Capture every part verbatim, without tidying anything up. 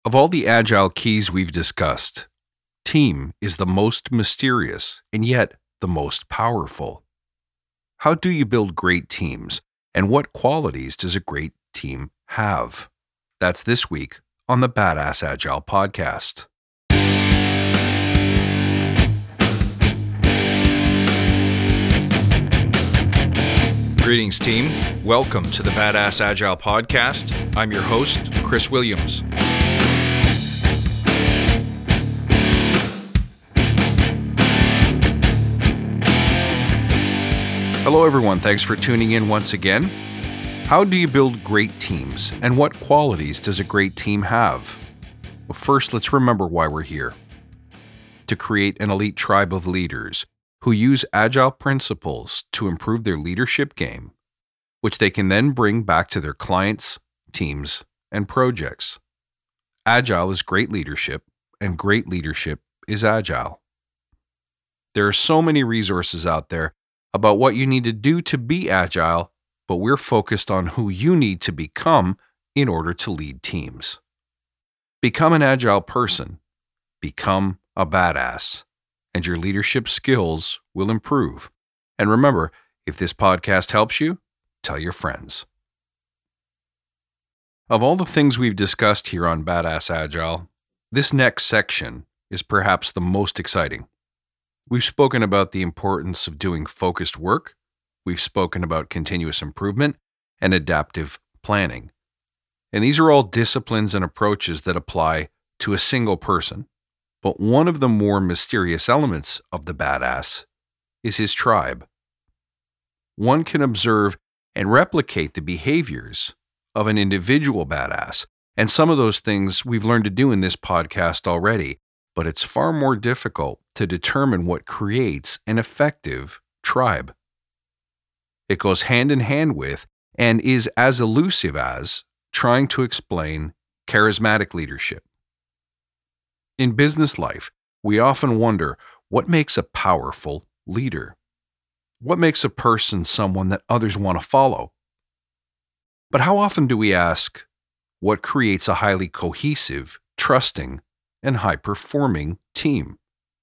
Of all the agile keys we've discussed, team is the most mysterious and yet the most powerful. How do you build great teams, and what qualities does a great team have? That's this week on the Badass Agile Podcast. Greetings, team. Welcome to the Badass Agile Podcast. I'm your host, Chris Williams. Hello, everyone. Thanks for tuning in once again. How do you build great teams, and what qualities does a great team have? Well, first, let's remember why we're here. To create an elite tribe of leaders who use agile principles to improve their leadership game, which they can then bring back to their clients, teams, and projects. Agile is great leadership, and great leadership is agile. There are so many resources out there about what you need to do to be agile, but we're focused on who you need to become in order to lead teams. Become an agile person. Become a badass, and your leadership skills will improve. And remember, if this podcast helps you, tell your friends. Of all the things we've discussed here on Badass Agile, this next section is perhaps the most exciting. We've spoken about the importance of doing focused work. We've spoken about continuous improvement and adaptive planning. And these are all disciplines and approaches that apply to a single person. But one of the more mysterious elements of the badass is his tribe. One can observe and replicate the behaviors of an individual badass. And some of those things we've learned to do in this podcast already. But it's far more difficult to determine what creates an effective tribe. It goes hand in hand with and is as elusive as trying to explain charismatic leadership. In business life, we often wonder what makes a powerful leader? What makes a person someone that others want to follow? But how often do we ask what creates a highly cohesive, trusting, and high-performing team?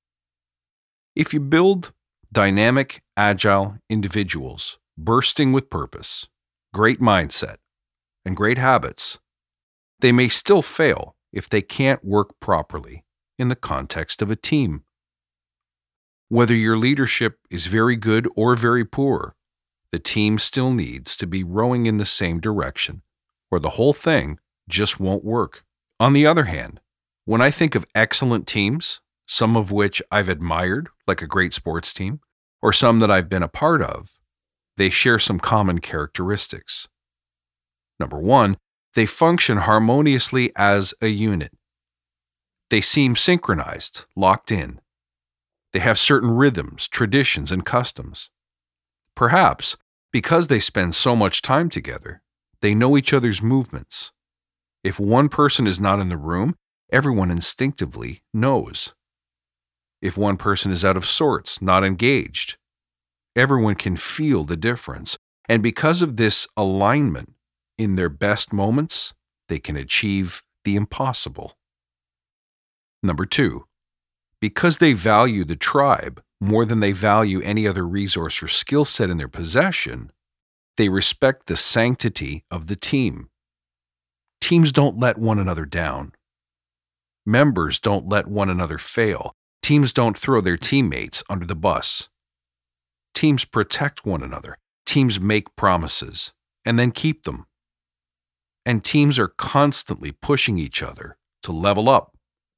If you build dynamic, agile individuals, bursting with purpose, great mindset, and great habits, they may still fail if they can't work properly in the context of a team. Whether your leadership is very good or very poor, the team still needs to be rowing in the same direction, or the whole thing just won't work. On the other hand, when I think of excellent teams, some of which I've admired, like a great sports team, or some that I've been a part of, they share some common characteristics. Number one, they function harmoniously as a unit. They seem synchronized, locked in. They have certain rhythms, traditions, and customs. Perhaps because they spend so much time together, they know each other's movements. If one person is not in the room, everyone instinctively knows. If one person is out of sorts, not engaged, everyone can feel the difference. And because of this alignment, in their best moments, they can achieve the impossible. Number two, because they value the tribe more than they value any other resource or skill set in their possession, they respect the sanctity of the team. Teams don't let one another down. Members don't let one another fail. Teams don't throw their teammates under the bus. Teams protect one another. Teams make promises and then keep them. And teams are constantly pushing each other to level up.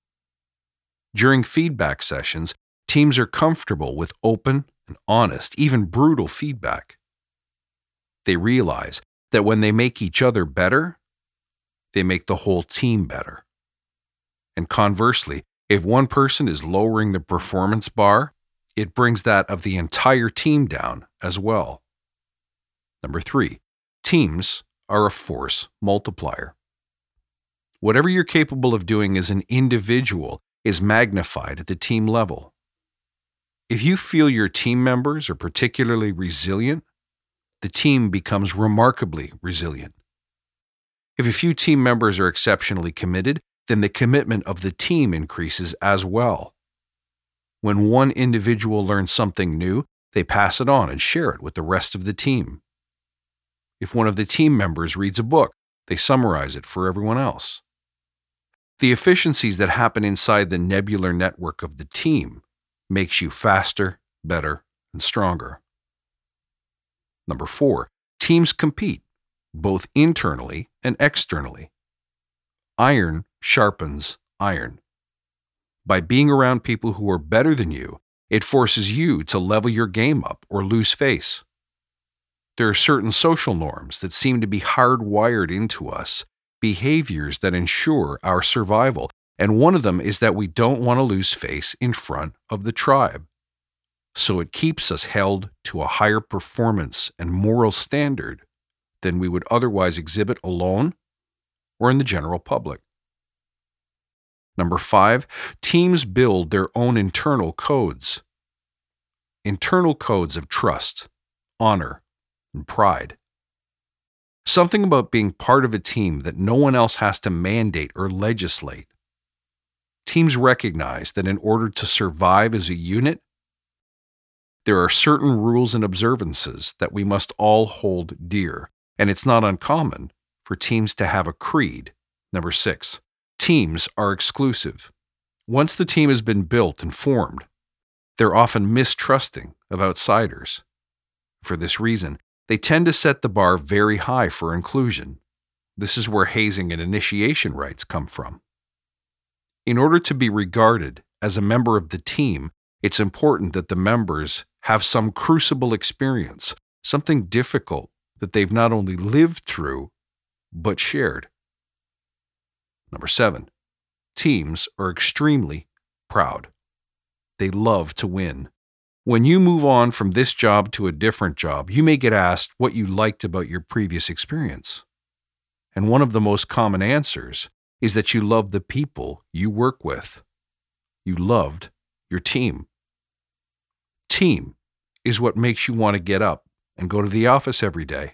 During feedback sessions, teams are comfortable with open and honest, even brutal feedback. They realize that when they make each other better, they make the whole team better. And conversely, if one person is lowering the performance bar, it brings that of the entire team down as well. Number three, teams are a force multiplier. Whatever you're capable of doing as an individual is magnified at the team level. If you feel your team members are particularly resilient, the team becomes remarkably resilient. If a few team members are exceptionally committed, then the commitment of the team increases as well. When one individual learns something new, they pass it on and share it with the rest of the team. If one of the team members reads a book, they summarize it for everyone else. The efficiencies that happen inside the nebular network of the team makes you faster, better, and stronger. Number four, teams compete, both internally and externally. Iron sharpens iron. By being around people who are better than you, it forces you to level your game up or lose face. There are certain social norms that seem to be hardwired into us, behaviors that ensure our survival, and one of them is that we don't want to lose face in front of the tribe. So it keeps us held to a higher performance and moral standard than we would otherwise exhibit alone or in the general public. Number five, teams build their own internal codes. Internal codes of trust, honor, and pride. Something about being part of a team that no one else has to mandate or legislate. Teams recognize that in order to survive as a unit, there are certain rules and observances that we must all hold dear, and it's not uncommon for teams to have a creed. Number six, teams are exclusive. Once the team has been built and formed, they're often mistrusting of outsiders. For this reason, they tend to set the bar very high for inclusion. This is where hazing and initiation rites come from. In order to be regarded as a member of the team, it's important that the members have some crucible experience, something difficult that they've not only lived through, but shared. Number seven, teams are extremely proud. They love to win. When you move on from this job to a different job, you may get asked what you liked about your previous experience. And one of the most common answers is that you love the people you work with. You loved your team. Team is what makes you want to get up and go to the office every day.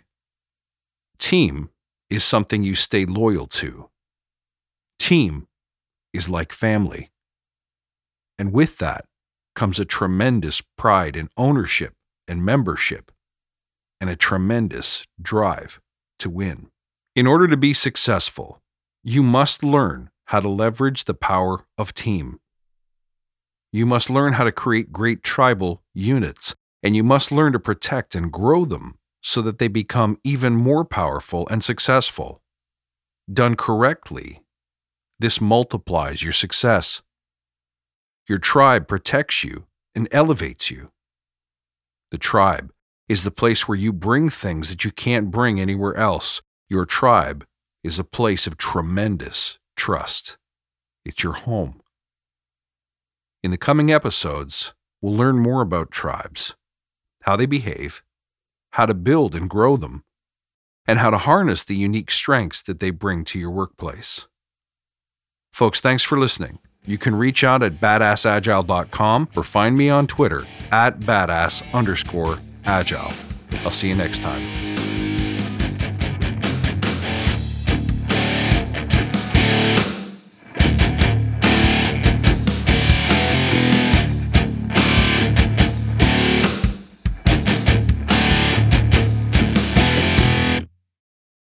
Team is something you stay loyal to. Team is like family. And with that comes a tremendous pride in ownership and membership, and a tremendous drive to win. In order to be successful, you must learn how to leverage the power of team. You must learn how to create great tribal units, and you must learn to protect and grow them so that they become even more powerful and successful. Done correctly, this multiplies your success. Your tribe protects you and elevates you. The tribe is the place where you bring things that you can't bring anywhere else. Your tribe is a place of tremendous trust. It's your home. In the coming episodes, we'll learn more about tribes, how they behave, how to build and grow them, and how to harness the unique strengths that they bring to your workplace. Folks, thanks for listening. You can reach out at badass agile dot com or find me on Twitter at badass underscore agile. I'll see you next time.